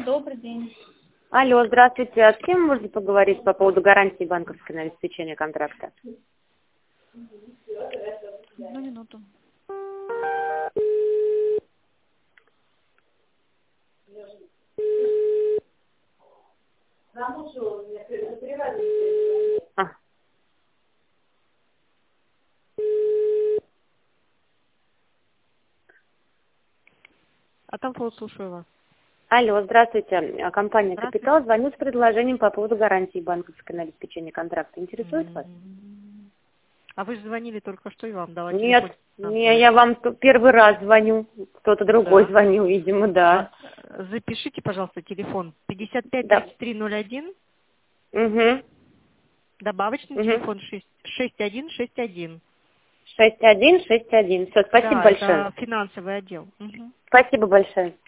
добрый день. Алло, здравствуйте. А с кем можно поговорить по поводу гарантии банковской на обеспечение контракта? Одну минуту. А. Атамфоу, слушаю вас. Алло, здравствуйте. Компания Здравствуйте. «Капитал». Звоню с предложением по поводу гарантии банковской на обеспечение контракта. Интересует вас? А вы же звонили только что, и вам дала Нет, телефон. не, я вам первый раз звоню. Кто-то другой Да. звонил, видимо, да. Запишите, пожалуйста, телефон Да. 55-33-01, Угу. добавочный Угу. телефон 6161. 6161. Все, спасибо Да, большое. это финансовый отдел. Мгм. Спасибо большое.